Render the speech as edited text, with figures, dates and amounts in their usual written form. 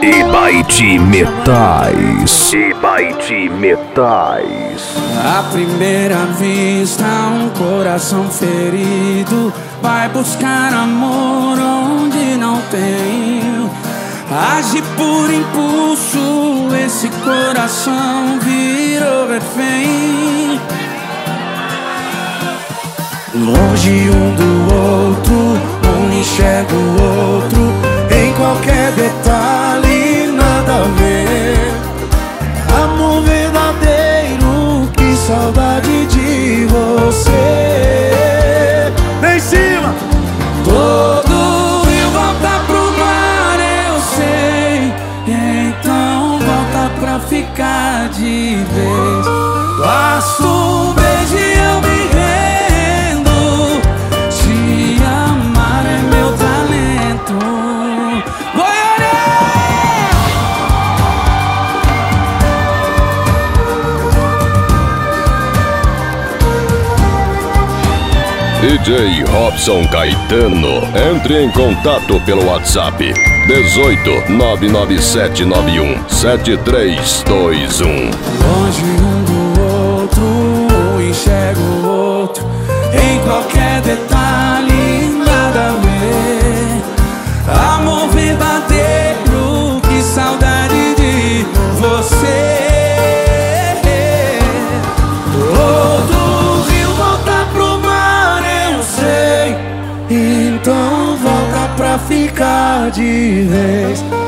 Ibaiti Metais. Ibaiti Metais. À primeira vista, um coração ferido vai buscar amor onde não tem. Age por impulso, esse coração virou refém. Longe um do outro, um enxerga o outro em qualquer detalhe, nada a ver. Amor verdadeiro, que saudade de você. Vem em cima! Todo rio volta pro mar, eu sei. Então volta pra ficar de vez. Basta um beijo e eu me rendo. Te amar é meu talento. DJ Robson Caetano. Entre em contato pelo WhatsApp 18 99791 7321. Longe um do outro, um enxerga o outro em qualquer detalhe, nada a ver. Amor verdadeiro, que saudade de você. Então volta pra ficar de vez.